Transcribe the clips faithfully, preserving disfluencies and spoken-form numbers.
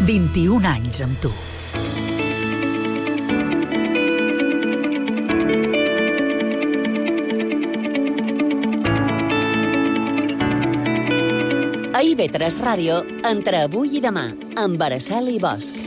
vint-i-un anys amb tu. A I V tres Ràdio, entre avui i demà, amb Araceli Bosch.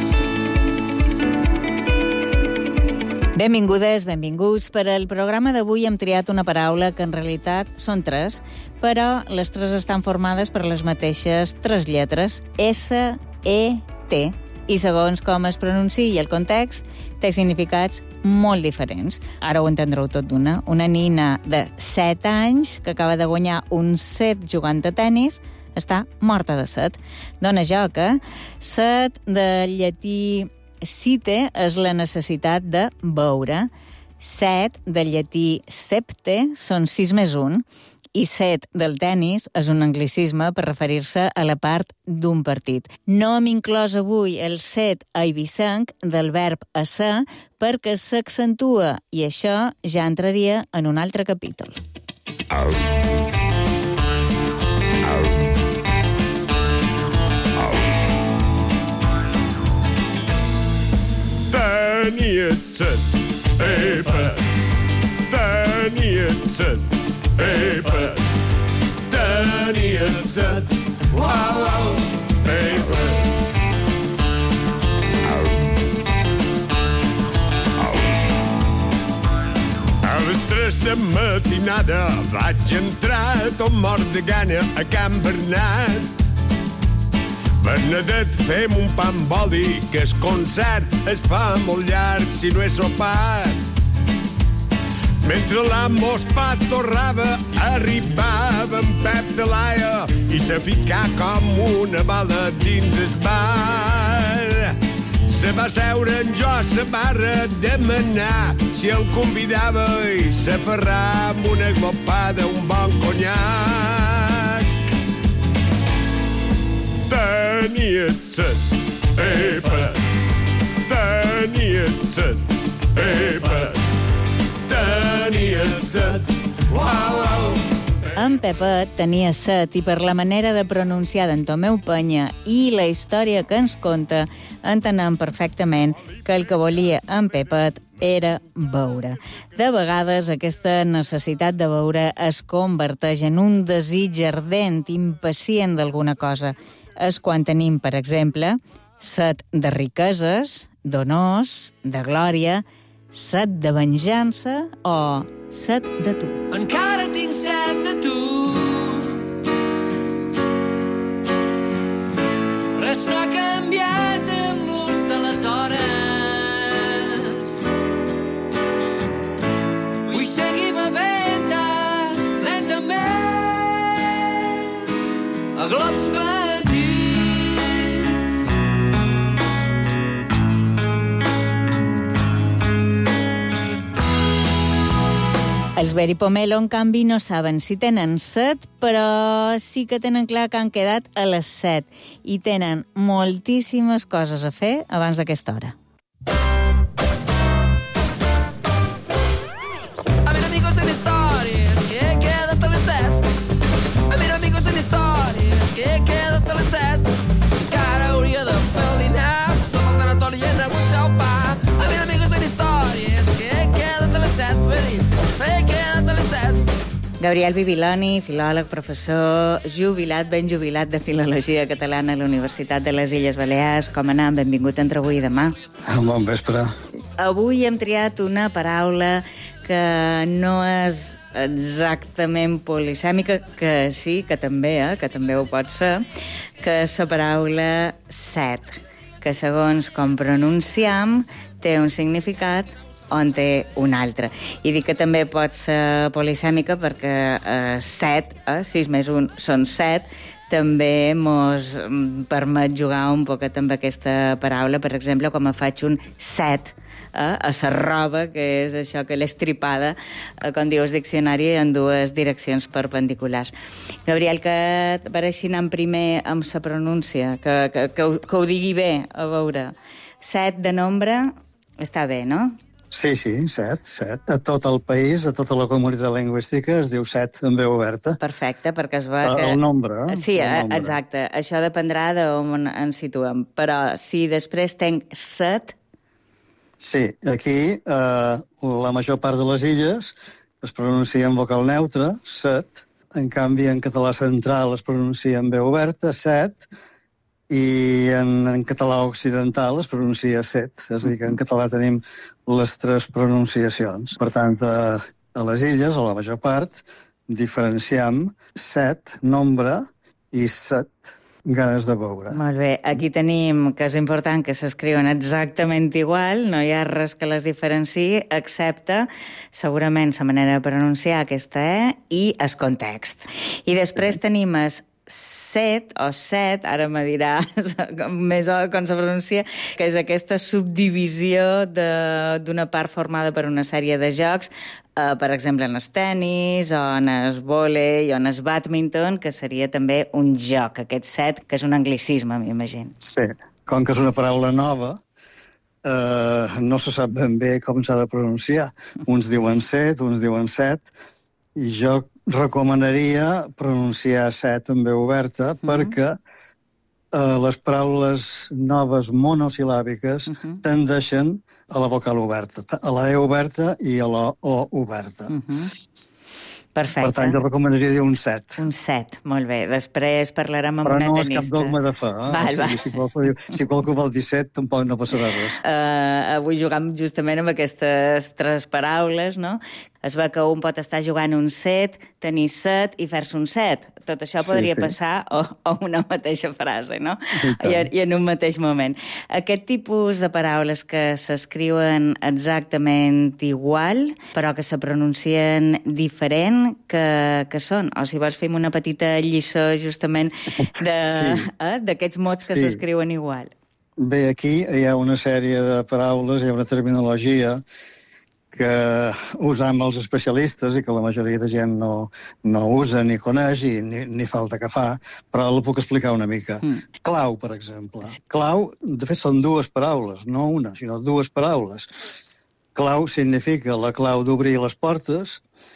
Benvingudes, benvinguts. Per al programa d'avui hem triat una paraula que en realitat són tres, però les tres estan formades per les mateixes tres lletres, S E T, i segons com es pronunciï i el context, té significats molt diferents. Ara ho entendreu tot d'una. Una nina de set anys que acaba de guanyar un set jugant a tennis està morta de set. Dona joc, eh? Set, de llatí cite, és la necessitat de beure. Set, del llatí septe, són sis més un. I set del tennis és un anglicisme per referir-se a la part d'un partit. No hem inclòs avui el set eivissenc del verb esser perquè s'accentua i això ja entraria en un altre capítol. Au. Au. Au. Tenia set, epa. Tenia set. Paper, tenia set, uau, uau, paper. Au. Au. A les tres de matinada vaig entrar tot mort de gana a Can Bernat. Bernadette, fem un pa amb oli, que el concert es fa molt llarg si no és sopat. Mentre l'amo Espat torrava, arribava en Pep de Laia i se ficà com una bala dins el bar. Se va seure en jo a la barra a demanar si el convidava i s'aferrà amb una glopada un bon conyac. Tenia set, epa. Tenia set, epa. Tenia set, uau, uau. En Pepet tenia set i per la manera de pronunciar d'en Tomeu Penya i la història que ens conta, entenem perfectament que el que volia en Pepet era beure. De vegades aquesta necessitat de beure es converteix en un desig ardent, impacient d'alguna cosa. És quan tenim, per exemple, set de riqueses, d'honors, de glòria, set de venjança o set de tu. Encara tinc set de tu. Res no ha canviat amb l'ús de les hores. Vull seguir bevent lentament a globs petits. Els Veripomelo, en canvi, no saben si tenen set, però sí que tenen clar que han quedat a les set i tenen moltíssimes coses a fer abans d'aquesta hora. A ver, amigos, en històries que he quedat a les set. A ver, amigos, en històries que he quedat a les set. Encara hauria de fer el dinar, passar pel tanatori i anar a buscar el pa. A ver, amigos, en històries que he quedat a les set. Vull dir, he quedat a les set. Gabriel Bibiloni, filòleg, professor, jubilat, ben jubilat de Filologia Catalana a la Universitat de les Illes Balears. Com anem? Benvingut entre avui i demà. Bon vespre. Avui hem triat una paraula que no és exactament polisèmica, que sí, que també, eh, que també ho pot ser, que és la paraula set, que segons com pronunciam té un significat on té un altre. I dic que també pot ser polisèmica perquè eh, set, eh, sis més un són set, també mos permet jugar un poquet amb aquesta paraula. Per exemple, quan me faig un set eh, a la roba, que és això que l'estripada, eh, com diu el diccionari, en dues direccions perpendiculars. Gabriel, que per així anem primer amb la pronúncia, que, que, que, ho, que ho digui bé, a veure. Set de nombre està bé, no? Sí, sí, set, set. A tot el país, a tota la comunitat lingüística es diu set en veu oberta. Perfecte, perquè es va... El, que... el nombre. Sí, el nombre. exacte. Això dependrà d'on ens situem. Però si després tenc set... Sí, aquí eh, la major part de les illes es pronuncia en vocal neutre, set. En canvi, en català central es pronuncia en veu oberta, set. I en, en català occidental es pronuncia set, és a dir, que en català tenim les tres pronunciacions. Per tant, a, a les illes, a la major part, diferenciem set, nombre, i set, ganes de veure. Molt bé, aquí tenim que és important que s'escriuen exactament igual, no hi ha res que les diferenciï, excepte, segurament, la manera de pronunciar aquesta E i el context. I després tenim es set o set, ara me dirà més o com se pronuncia, que és aquesta subdivisió d'una part formada per una sèrie de jocs, eh, per exemple en el tennis, o en el vòlei, o en el bàdminton, que seria també un joc, aquest set, que és un anglicisme, m'imagino. Sí, com que és una paraula nova, eh, no se sap ben bé com s'ha de pronunciar. Uns diuen set, uns diuen set, i jo recomanaria pronunciar set en veu oberta mm-hmm. perquè eh, les paraules noves monosil·làbiques mm-hmm. tendeixen a la vocal oberta, a la E oberta i a la O oberta. Mm-hmm. Perfecte. Per tant, jo recomanaria dir un set. Un set, molt bé. Després parlarem amb Però una no tenista. és cap dogma de fe. Eh? Val, o sigui, si, qualcú, si qualcú vol dir set, tampoc no passarà res. Uh, avui jugam justament amb aquestes tres paraules, no? Es veu que un pot estar jugant un set, tenir set i fer-se un set. Tot això podria sí, sí. passar o, o una mateixa frase, no? I, I en un mateix moment. Aquest tipus de paraules que s'escriuen exactament igual, però que se pronuncien diferent, que, que són? O si vols fem una petita lliçó justament d'aquests sí. eh, mots que sí. s'escriuen igual. Bé, aquí hi ha una sèrie de paraules, hi ha una terminologia que usam els especialistes i que la majoria de gent no, no usa ni coneix i ni, ni falta que fa, però la puc explicar una mica. Mm. Clau, per exemple. Clau, de fet, són dues paraules, no una, sinó dues paraules. Clau significa la clau d'obrir les portes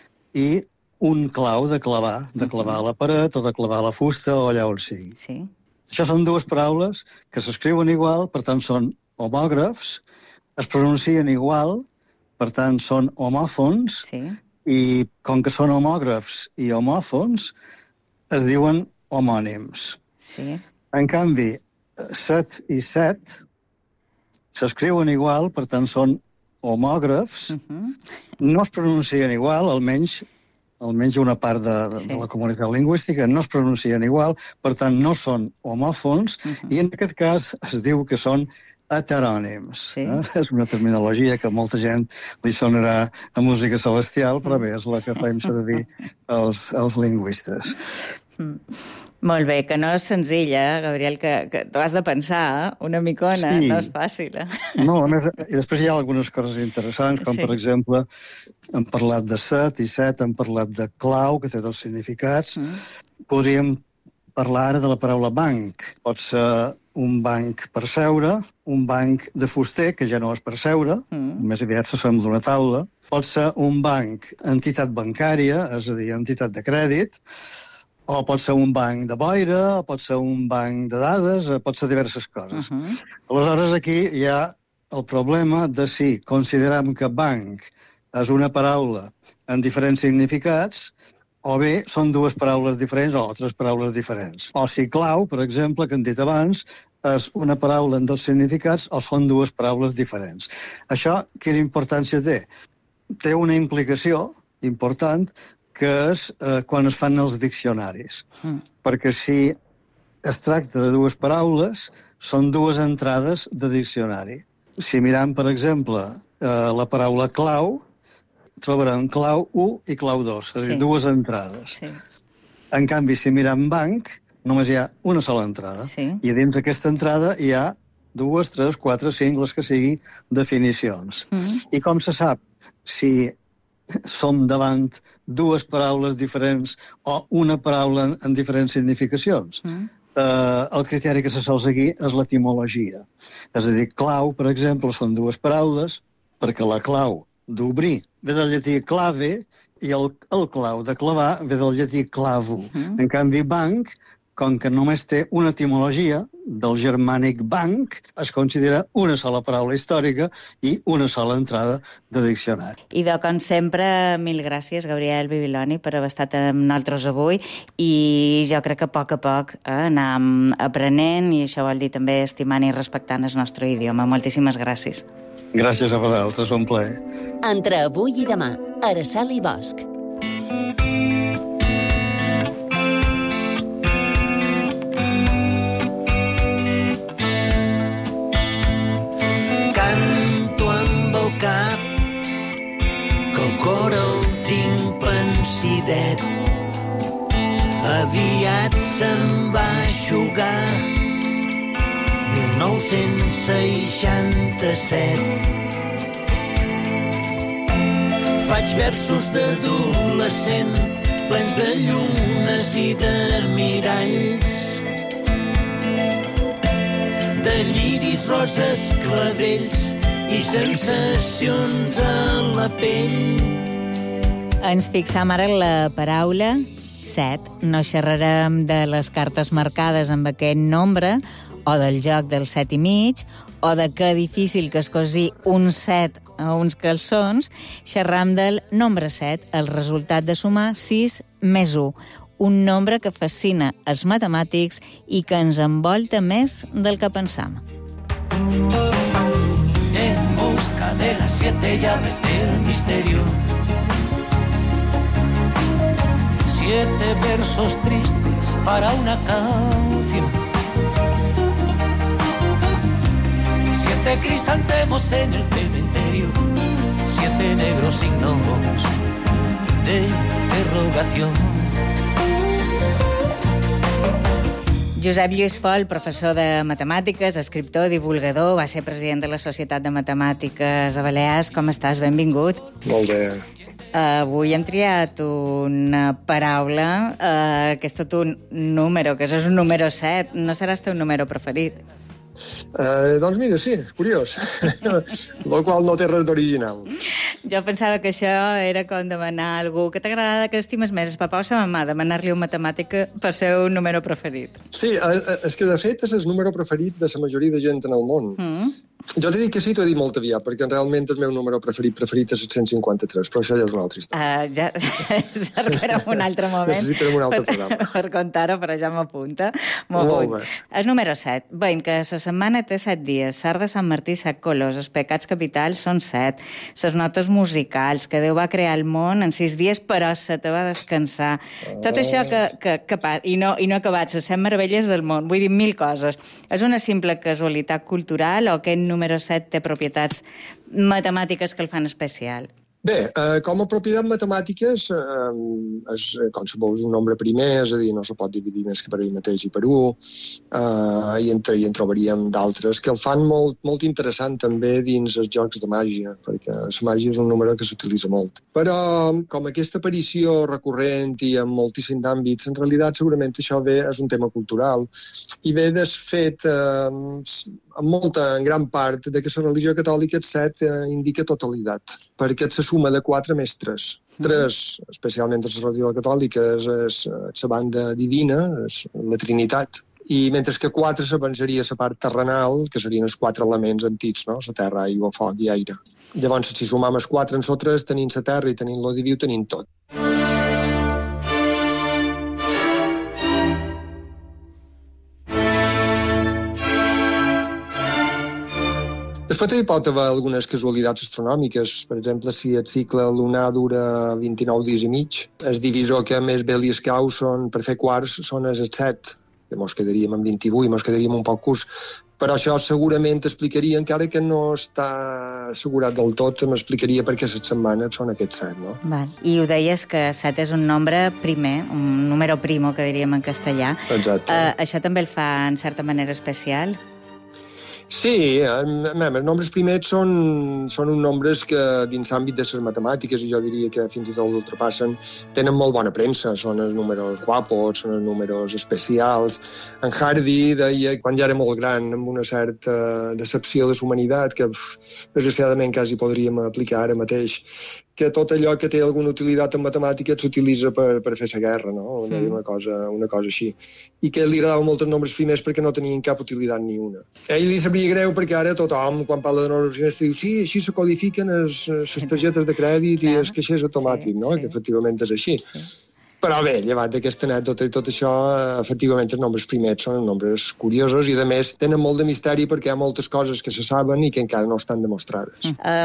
i un clau de clavar, de clavar a la paret o de clavar a la fusta o allà on sigui. Sí. Això són dues paraules que s'escriuen igual, per tant són homògrafs, es pronuncien igual, per tant, són homòfons, sí. i com que són homògrafs i homòfons, es diuen homònims. Sí. En canvi, set i set s'escriuen igual, per tant, són homògrafs, uh-huh. no es pronuncien igual, almenys, almenys una part de, de, sí. de la comunitat lingüística, no es pronuncien igual, per tant, no són homòfons, uh-huh. i en aquest cas es diu que són heterònims. Sí. Eh? És una terminologia que molta gent li sonarà a música celestial, però bé, és la que fem servir els, els lingüistes. Mm. Molt bé, que no és senzill, eh, Gabriel, que, que t'ho has de pensar, eh? Una micona, sí. no és fàcil. Eh? No, a més, i després hi ha algunes coses interessants, com sí. per exemple, hem parlat de set i set, hem parlat de clau, que té dos significats. Mm. Podríem parlar ara de la paraula banc. Pot ser un banc per seure, un banc de fuster, que ja no és per seure, mm. més aviat s'assembla d'una taula. Pot ser un banc, entitat bancària, és a dir, entitat de crèdit, o pot ser un banc de boira, o pot ser un banc de dades, pot ser diverses coses. Uh -huh. Aleshores, aquí hi ha el problema de si considerem que banc és una paraula amb diferents significats, o bé són dues paraules diferents o altres paraules diferents. O si clau, per exemple, que hem dit abans, és una paraula amb dos significats o són dues paraules diferents. Això, quina importància té? Té una implicació important que és eh, quan es fan els diccionaris. Mm. Perquè si es tracta de dues paraules, són dues entrades de diccionari. Si mirem, per exemple, eh, la paraula clau, trobarem clau u i clau dos, és a dir, sí. dues entrades. Sí. En canvi, si mirem banc, només hi ha una sola entrada. Sí. I dins d'aquesta entrada hi ha dues, tres, quatre, cinc, les que sigui, definicions. Mm. I com se sap si som davant dues paraules diferents o una paraula en, en diferents significacions? Mm. Uh, el criteri que se sol seguir és l'etimologia. És a dir, clau, per exemple, són dues paraules, perquè la clau d'obrir ve del llatí clave i el, el clau de clavar ve del llatí clavo. Uh-huh. En canvi, banc, com que només té una etimologia del germànic banc, es considera una sola paraula històrica i una sola entrada de diccionari. I de com sempre, mil gràcies, Gabriel Bibiloni, per haver estat amb nosaltres avui, i jo crec que a poc a poc eh, anem aprenent, i això vol dir també estimant i respectant el nostre idioma. Moltíssimes gràcies. Gràcies a vosaltres, un plaer. Entre avui i demà, Araceli Bosch. Canto amb el cap, que el cor el tinc pensidet. Aviat se'n va eixugar mil nou-cents seixanta-set. Faig versos d'adolescent plens de llunes i de miralls, de lliris, roses, clavells i sensacions a la pell. Ens fixam ara en la paraula set. No xerrarem de les cartes marcades amb aquest nombre, o del joc del set i mig, o de que difícil que es cosi un set a uns calçons. Xerram del nombre set, el resultat de sumar sis més u, un nombre que fascina els matemàtics i que ens envolta més del que pensam. En busca de las siete llaves del misterio, siete versos tristes para una canción. Siete crisantemos en el cementerio, siete negros signos de interrogación. Josep Lluís Pol, professor de matemàtiques, escriptor, divulgador, va ser president de la Societat de Matemàtiques de Balears. Com estàs? Benvingut. Molt bé. Avui hem triat una paraula uh, que és tot un número, que és un número set. No serà el teu número preferit? Uh, doncs mira, sí, curiós. El qual no té res d'original. Jo pensava que això era com demanar a algú que t'agrada, que estimes més, el papà o sa mamà, demanar-li un matemàtic per ser un número preferit. Sí, és que de fet és el número preferit de la majoria de gent en el món. Mm. Jo t'he dit que sí, t'ho he dit molt aviat, perquè realment el meu número preferit preferit és el cent cinquanta-tres, però això ja és una altra història. Uh, ja cercarem un altre moment. Necessitarem un altre per, programa. Per contar-ho, però ja m'apunta. Molt bé. El número set. Bé, que la setmana té set dies, Sar de Sant Martí, set colors, els pecats capitals són set, les notes musicals, que Déu va crear el món en sis dies, però se te va descansar. Oh. Tot això que, que, que i, no, i no acabat, les set meravelles del món, vull dir mil coses. És una simple casualitat cultural o aquest número set té propietats matemàtiques que el fan especial? Bé, eh, com a propietat matemàtiques eh, és com se vol un nombre primer, és a dir, no se pot dividir més que per ell mateix i per un, eh, i, entre, i en trobaríem d'altres que el fan molt, molt interessant també dins els jocs de màgia, perquè la màgia és un número que s'utilitza molt. Però com aquesta aparició recurrent i en moltíssims àmbits, en realitat segurament això ve, és un tema cultural i ve desfet eh, en molta, en gran part, de que la religió catòlica el set eh, indica totalitat, perquè se suma de quatre més tres. Tres, especialment a la religió catòlica, és, és, és la banda divina, és la Trinitat, i mentre que quatre s'avançaria la part terrenal, que serien els quatre elements antics, no? La terra, aigua, foc i aire. Llavors, si sumam els quatre en nosaltres, tenim la terra i tenim lo diví, tenim tot. Després hi pot haver algunes casualitats astronòmiques. Per exemple, si el cicle lunar dura vint-i-nou dies i mig, el divisor que més bé li escau són, per fer quarts són els set. Llavors quedaríem en vint-i-vuit, ens quedaríem un poc curs. Però això segurament explicaria, encara que no està assegurat del tot, m'explicaria per què les setmanes són aquests set, no? Val. I ho deies que set és un nombre primer, un número primo, que diríem en castellà. Exacte. Uh, això també el fa, en certa manera, especial? Sí, els nombres primers són, són uns nombres que dins l'àmbit de les matemàtiques, i jo diria que fins i tot l'ultrapassen, tenen molt bona premsa. Són els números guapos, són els números especials. En Hardy deia, quan ja era molt gran, amb una certa decepció de la humanitat, que desgraciadament quasi podríem aplicar ara mateix, que tot allò que té alguna utilitat en matemàtiques s'utilitza per, per fer la guerra, no? Sí. Una cosa, una cosa així. I que li agradava molt els nombres primers perquè no tenien cap utilitat ni una. A ell li sabria greu perquè ara tothom, quan parla de nombres primers, diu sí, així se codifiquen les targetes de crèdit i els caixers automàtics, no? Que efectivament és així. Sí. Però bé, llevat d'aquesta anècdota i tot això, efectivament els nombres primers són nombres curiosos i, a més, tenen molt de misteri perquè hi ha moltes coses que se saben i que encara no estan demostrades.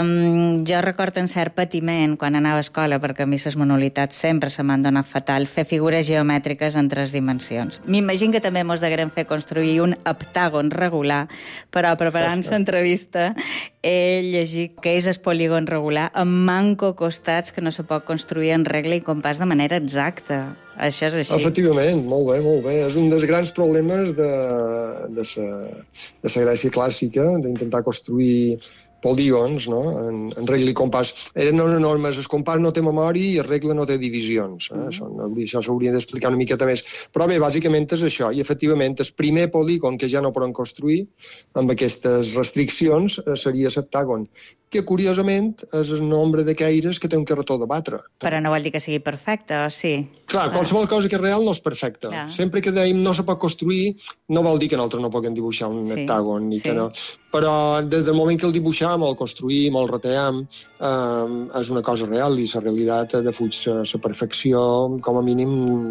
Um, jo recordo en cert patiment quan anava a escola, perquè a mi les manualitats sempre se m'han donat fatal, fer figures geomètriques en tres dimensions. M'imagino que també mos degueren fer construir un heptàgon regular, però preparant l'entrevista he llegit que és el polígon regular amb manco costats que no se pot construir en regla i compàs de manera exacta. Això és així. Efectivament, molt bé, molt bé. És un dels grans problemes de, de sa, de sa Grècia clàssica, d'intentar construir polígons, no? En, en regla i compàs. Eren normes, el compàs no té memòria i el regla no té divisions. Eh? Mm. Això, això s'hauria d'explicar una miqueta més. Però bé, bàsicament és això. I efectivament, el primer polígon que ja no poden construir amb aquestes restriccions seria l'heptàgon, que curiosament és el nombre de caires que té un carretó de batre. Però no vol dir que sigui perfecte, o sí? Clar, qualsevol cosa que és real no és perfecta. Clar. Sempre que dèiem no se pot construir, no vol dir que nosaltres no puguem dibuixar un sí. heptàgon, ni sí. que no. Però des del moment que el dibuixam, el construïm, el reteam, eh, és una cosa real i la realitat defuig la perfecció com a mínim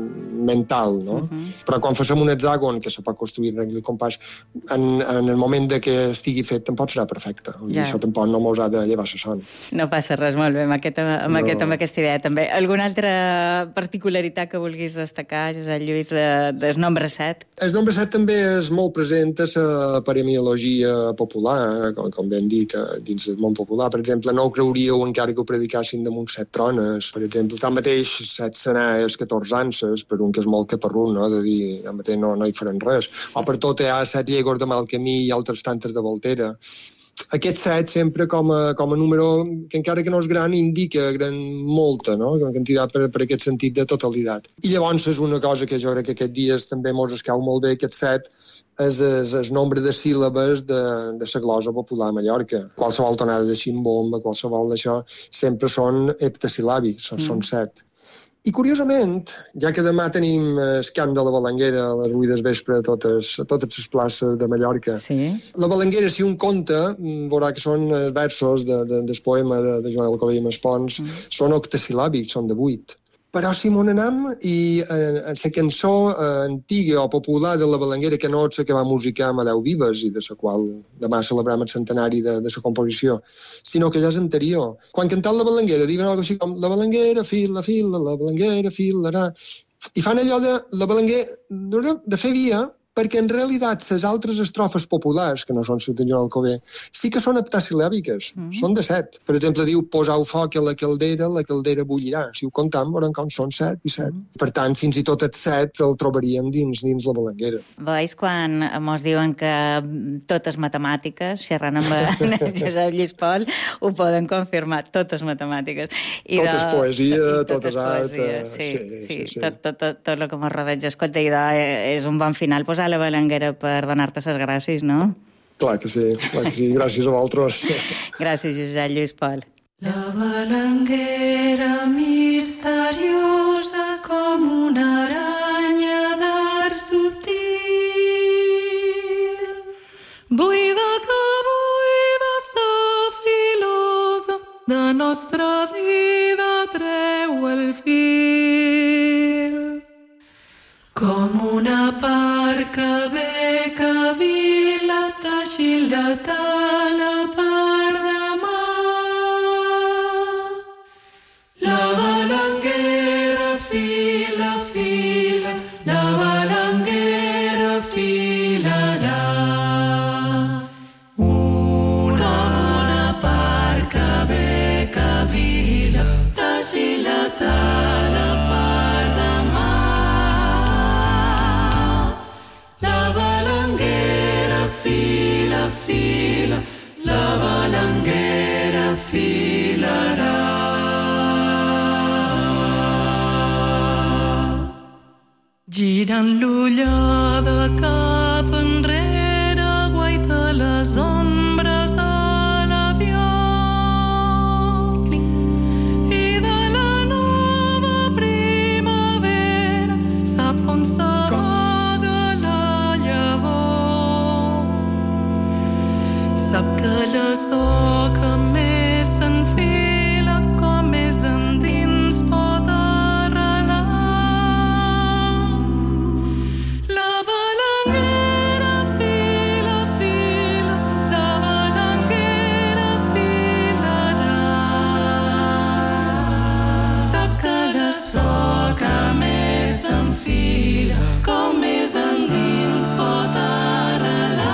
mental, no? Uh -huh. Però quan fem un hexàgon que se pot construir en regla i compàs, en, en el moment de que estigui fet tampoc serà perfecte. Ja. I això tampoc no mos ha de llevar la son. No passa res, molt bé, amb, aquest, amb, no. aquest, amb aquesta idea també. Alguna altra particularitat que vulguis destacar, Josep Lluís, de, del nombre set? El nombre set també és molt present a la paremiologia popular, com, com ben dit, dins del món popular. Per exemple, no ho creuríeu encara que ho predicassin damunt set trones. Per exemple, tanmateix, set senars, catorze anses, per un que és molt caparrut, no? De dir, tanmateix no, no hi faran res. O per tot hi ha set llegos de mal camí i altres tantes de voltera. Aquest set sempre com a, com a número que encara que no és gran indica gran molta, no? Una quantitat per, per aquest sentit de totalitat. I llavors és una cosa que jo crec que aquests dies també mos escau molt bé, aquest set és el nombre de síl·labes de, de la glosa popular a Mallorca. Qualsevol tonada de ximbomba, qualsevol d'això, sempre són heptasil·làbics, són, mm. són set. I, curiosament, ja que demà tenim el camp de la Balanguera a les vuit del vespre a totes, a totes les places de Mallorca, sí. La Balanguera, si un conta, veurà que són versos de, de, del poema de, de Joan Alcover i Maspons, mm. són octasil·làbics, són de vuit. Però si m'on anem i eh, la cançó eh, antiga o popular de la Balanguera, que no és la que va musicar Amadeu Vives i de la qual demà celebram el centenari de, de la composició, sinó que ja és anterior. Quan cantant la Balanguera diuen alguna cosa així com la Balanguera fila, fila, la Balanguera filarà, i fan allò de la Balanguera de fer via, perquè en realitat les altres estrofes populars, que no són les de Joan Alcover, sí que són heptasil·làbiques, mm. són de set. Per exemple, diu, posau foc a la caldera, la caldera bullirà. Si ho comptam, veurem com són set i set. Mm. Per tant, fins i tot el set el trobaríem dins dins la Balanguera. Veus quan mos diuen que totes matemàtiques, xerrant amb Josep Lluís Pol, ho poden confirmar, totes matemàtiques. I tot de... és poesia, tot, tot és art. Sí, sí, sí, sí. Tot, tot, tot, tot el que mos rodeja. Escolta, i és un bon final posar la Balanguera per donar-te les gràcies, no? Clar que sí, clar que sí. Gràcies a vosaltres. Gràcies, Josep Lluís Pol. La balanguera misteriosa com una aranya d'art subtil, buida que buida sa filosa, de nostra vida treu el fil. Com una part que ve que vila t'aixillat a la part de mà. La balanguera fila, fila, la balanguera filarà. Una, una part que ve que vila cançó que més s'enfila, com més endins pot arrelar. La balanguera fila, fila, la balanguera filarà. Sap que la so que més s'enfila, com més endins pot arrelar.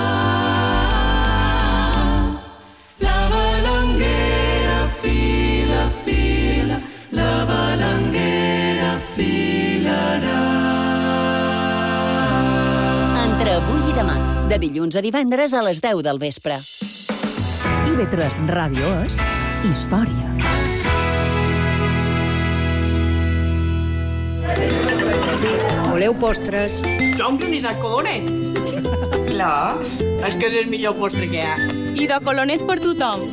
La balanguera fila, fila, la balanguera filarà. Entre avui i demà, de dilluns a divendres a les deu del vespre. I ve tres Ràdio és història. Voleu postres? Jo un granissat colonet. Clar, és que és el millor postre que hi ha. I de colonet per tothom.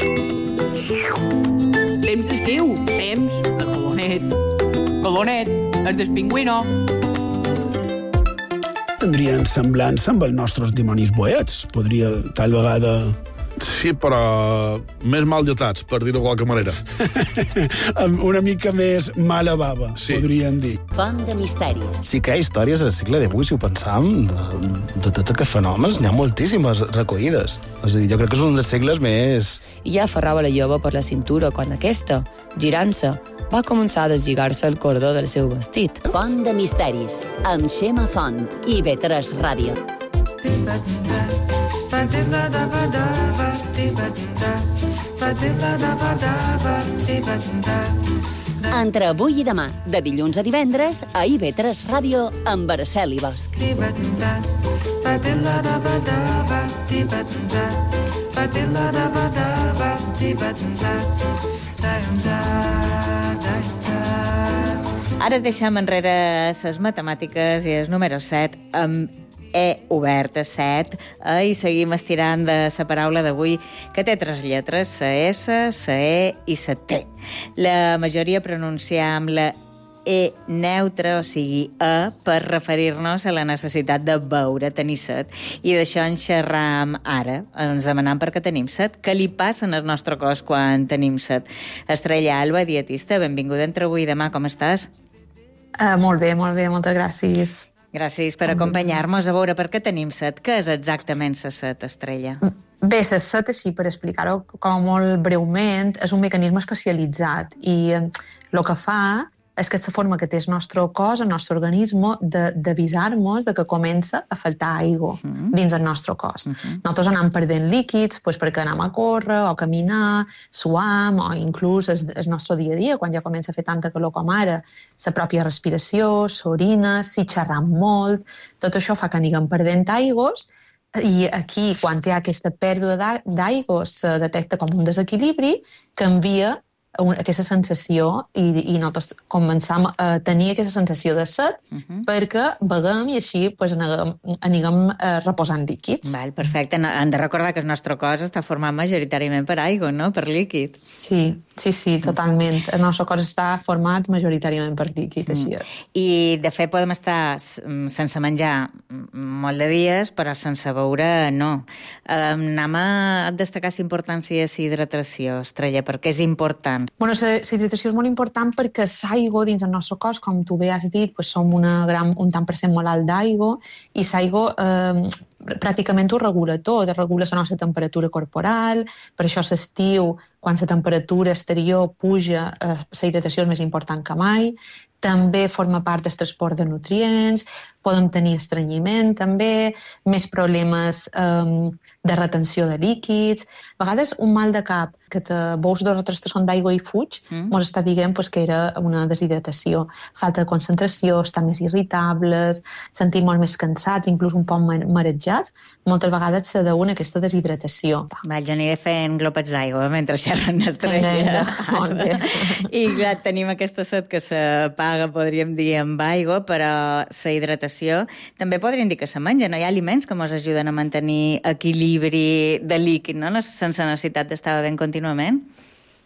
Temps d'estiu, temps de colonet. Colonet, el del pingüino. Tindrien semblança amb els nostres dimonis boets. Podria, tal vegada... Sí, però més mal dotats, per dir-ho de qualque manera. Amb una mica més mala bava, sí. Podrien dir. Font de misteris. Sí que hi ha històries al segle divuit, si ho pensam, de, de tot aquests fenòmens, n'hi ha moltíssimes recollides. És a dir, jo crec que és un dels segles més... I ja aferrava la jove per la cintura quan aquesta, girant-se, va començar a deslligar-se el cordó del seu vestit. Font de misteris, amb Xema Font i ve tres Ràdio. Entre avui i demà, de dilluns a divendres, a I V tres Ràdio, amb Araceli Bosch. Ara deixem enrere les matemàtiques i el número set amb E obert a set eh, i seguim estirant de la paraula d'avui, que té tres lletres, la S, la E i la T. La majoria pronunciam la E neutra, o sigui, E, per referir-nos a la necessitat de beure, tenir set. I d'això en xerram ara. Ens demanam per què tenim set. Què li passa al nostre cos quan tenim set? Estrella Alba, dietista, benvinguda entre avui i demà. Com estàs? Uh, molt bé, molt bé, moltes gràcies. Gràcies per acompanyar-nos a veure per què tenim set. Què és exactament la set, Estrella? Bé, la set, així, per explicar-ho com molt breument, és un mecanisme especialitzat i el que fa és que és la forma que té el nostre cos, el nostre organisme, d'avisar-nos de que comença a faltar aigua uh -huh. dins el nostre cos. Uh -huh. Nosaltres anem perdent líquids pues, perquè anem a córrer o caminar, suam, o inclús el, el nostre dia a dia, quan ja comença a fer tanta calor com ara, la pròpia respiració, l'orina, si xerram molt, tot això fa que anirem perdent aigües. I aquí, quan hi ha aquesta pèrdua d'aigua, se detecta com un desequilibri que envia aquesta sensació i, i nosaltres començam a tenir aquesta sensació de set uh -huh. perquè beguem i així pues, aneguem, aneguem eh, reposant líquids. Val, perfecte. Hem de recordar que el nostre cos està format majoritàriament per aigua, no? Per líquid. Sí, sí, sí, totalment. El nostre cos està format majoritàriament per líquid, mm. així és. I, de fet, podem estar sense menjar molt de dies, però sense beure no. Anem a destacar la importància de la hidratació, Estrella, perquè és important. Bueno, la hidratació és molt important perquè l'aigua dins el nostre cos, com tu bé has dit, pues som una gran, un tant per cent molt alt d'aigua i l'aigua eh, pràcticament ho regula tot, regula la nostra temperatura corporal, per això l'estiu, quan la temperatura exterior puja, eh, la hidratació és més important que mai, també forma part del transport de nutrients, podem tenir estrenyiment també, més problemes eh, de retenció de líquids. A vegades un mal de cap, que te veus dos o tres tassons d'aigua i fuig, mm. mos està dient pues, que era una deshidratació. Falta de concentració, estar més irritables, sentir molt més cansats, inclús un poc marejats. Moltes vegades se deu a aquesta deshidratació. Val, jo aniré fent glopets d'aigua mentre xerren Estrella. I clar, tenim aquesta set que s'apaga, podríem dir, amb aigua, però la hidratació també podríem dir que se menja. No hi ha aliments que ens ajuden a mantenir equilibri de líquid, no? Sense necessitat d'estar bevent contínuament.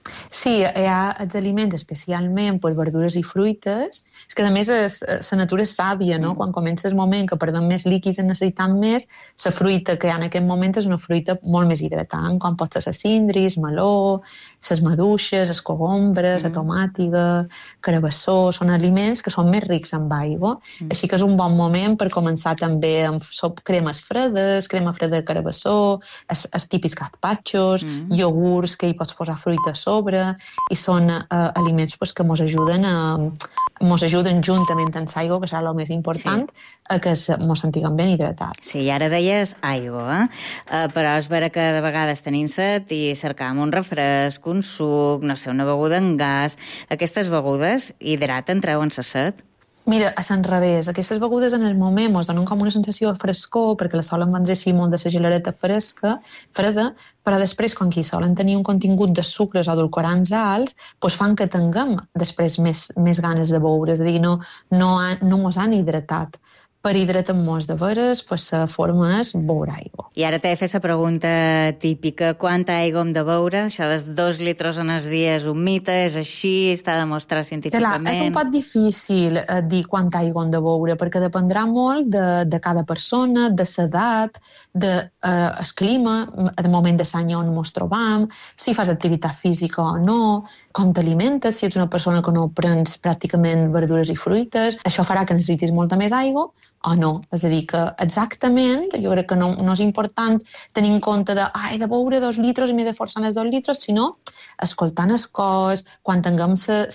Sí, hi ha els aliments, especialment pues, verdures i fruites, és que a més és, la natura és sàvia, no? Quan comença el moment que perdem més líquids i necessitam més, la fruita que hi ha en aquest moment és una fruita molt més hidratant, com pot ser la cindris, meló, les maduixes, les cogombres, la tomàtiga, carabassó, són aliments que són més rics en aigua, mm. així que és un bon moment per començar també amb sop cremes fredes, crema freda de carabassó, els, els típics gazpachos, mm. iogurts que hi pots posar fruita a sobre, i són eh, aliments pues, que ens ajuden, a, mos ajuden juntament amb l'aigua, que serà el més important, sí. a que ens sentiguem ben hidratats. Sí, i ara deies aigua, eh? Uh, però és vera que de vegades tenim set i cercam un refresc, un suc, no sé, una beguda en gas. Aquestes begudes hidraten, treuen la set? Mira, a l'enrevés, aquestes begudes en el moment ens donen com una sensació de frescor, perquè la solen vendre així molt de la gelareta fresca, freda, però després, quan hi solen tenir un contingut de sucres o edulcorants alts, doncs fan que tinguem després més, més ganes de beure, és a dir, no, no, no mos han hidratat. Per hidratar-nos de veres, pues, la forma és beure aigua. I ara t'he de fer la pregunta típica. Quanta aigua hem de beure? Això dels dos litres en els dies és un mite, és així, està demostrat científicament? Clar, és un poc difícil eh, dir quanta aigua hem de beure, perquè dependrà molt de, de cada persona, de l'edat, del de, eh, clima, el moment de l'any on ens trobam, si fas activitat física o no, com t'alimentes, si ets una persona que no prens pràcticament verdures i fruites. Això farà que necessitis molta més aigua, o no. És a dir, que exactament, jo crec que no, no és important tenir en compte de, ah, he de beure dos litres i m'he de forçar els dos litres, sinó escoltant el cos, quan tinguem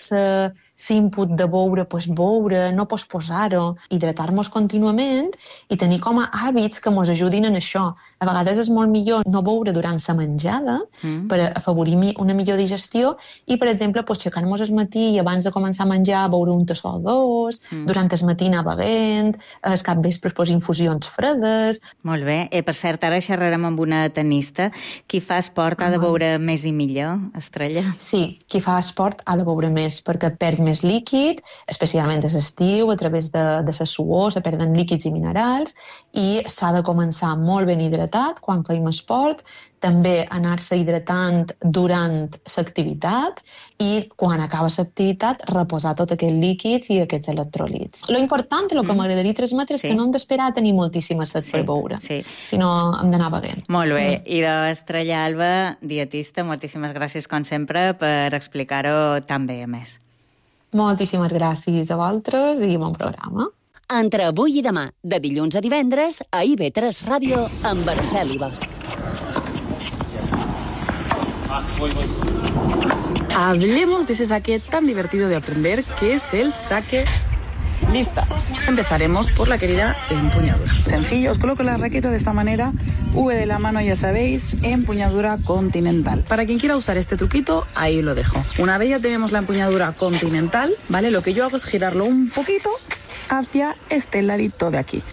l'input de beure, doncs beure, no posposar-ho, hidratar-nos contínuament i tenir com a hàbits que ens ajudin en això. A vegades és molt millor no beure durant la menjada mm. per afavorir una millor digestió i, per exemple, pues, aixecar-nos al matí i abans de començar a menjar beure un tassó o dos, mm. durant el matí anar bevent, al capvespre pues, infusions fredes... Molt bé. Eh, per cert, ara xerrarem amb una tenista. Qui fa esport ha de beure més i millor, Estrella? Sí, qui fa esport ha de beure més perquè perd més líquid, especialment a l'estiu, a través de, de la suor, se perden líquids i minerals, i s'ha de començar molt ben hidratat quan feim esport, també anar-se hidratant durant l'activitat i quan acaba l'activitat reposar tot aquest líquid i aquests electrolits. Lo important, el que mm. m'agradaria transmetre, és sí. que no hem d'esperar a tenir moltíssima set sí. per beure, sí. sinó hem d'anar beguent. Molt bé. Mm. I d'Estrella Alba, dietista, moltíssimes gràcies, com sempre, per explicar-ho tan bé, a més. Moltíssimes gràcies a vosaltres i bon programa. Entre avui i demà, de dilluns a divendres, a I V tres Ràdio, amb Marcel i Bosch. Hablemos de ese saque tan divertido de aprender que es el saque. Lista. Empezaremos por la querida empuñadura. Sencillo, os coloco la raqueta de esta manera, V de la mano, ya sabéis, empuñadura continental. Para quien quiera usar este truquito, ahí lo dejo. Una vez ya tenemos la empuñadura continental, ¿vale? Lo que yo hago es girarlo un poquito hacia este ladito de aquí.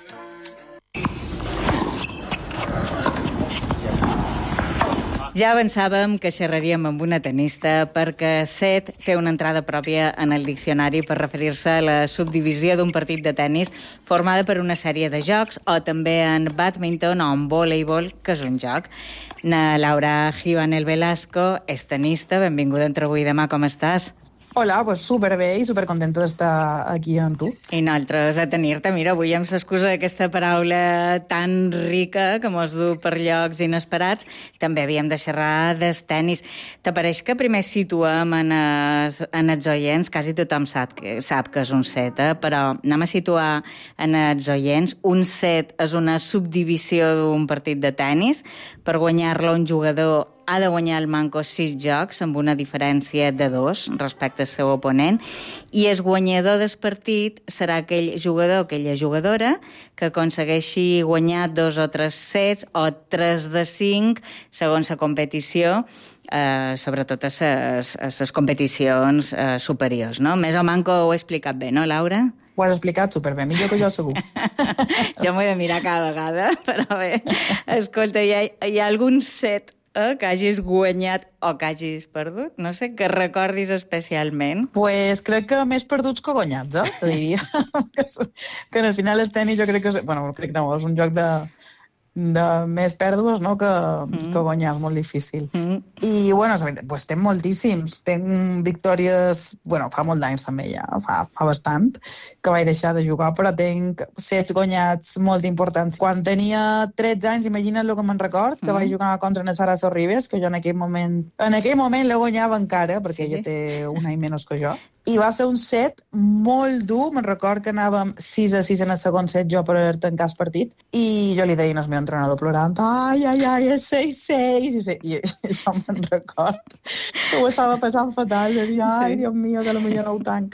Ja avançàvem que xerraríem amb una tenista perquè set té una entrada pròpia en el diccionari per referir-se a la subdivisió d'un partit de tennis formada per una sèrie de jocs, o també en bàdminton o en voleibol, que és un joc. Na Laura Givanel Velasco és tenista. Benvinguda entre avui i demà, com estàs? Hola, pues superbé i supercontenta d'estar aquí amb tu. I nosaltres a tenir-te. Mira, avui amb l'excusa d'aquesta paraula tan rica que mos du per llocs inesperats, també havíem de xerrar des tenis. T'apareix que primer situem en els, en els oients, quasi tothom sap que, sap que és un set, eh? Però anem a situar en els oients. Un set és una subdivisió d'un partit de tenis. Per guanyar-lo un jugador ha de guanyar el manco sis jocs amb una diferència de dos respecte al seu oponent, i el guanyador del partit serà aquell jugador, aquella jugadora, que aconsegueixi guanyar dos o tres sets o tres de cinc segons la competició, eh, sobretot a les competicions eh, superiors, no? Més o manco ho he explicat bé, no, Laura? Ho has explicat superbé, millor que jo segur. Jo m'ho he de mirar cada vegada, però bé, escolta, hi ha, hi ha algun set Eh, que hagis guanyat o que hagis perdut? No sé, que recordis especialment. Pues crec que més perduts que guanyats, eh? Te diria. Que al final el tenis jo crec que... És, bueno, crec que no, és un joc de, de més pèrdues, no?, que, mm. que guanyar és molt difícil. Mm. I, bueno, pues, tenc moltíssims. Tenc victòries, bueno, fa molt d'anys també ja, fa, fa bastant, que vaig deixar de jugar, però tenc sets guanyats molt importants. Quan tenia tretze anys, imagina't el que me'n record, que mm. vaig jugar contra la Sara Sorribes, que jo en aquell moment, en aquell moment la guanyava encara, perquè sí. ella té un any menys que jo. I va ser un set molt dur, me'n record que anàvem sis a sis en el segon set jo per tancar el partit, i jo li deia al meu entrenador plorant, ai, ai, ai, és seis seis, i, i, i això me'n record, que ho estava passant fatal, i deia, ai, sí. Dios mío, que potser no ho tanc.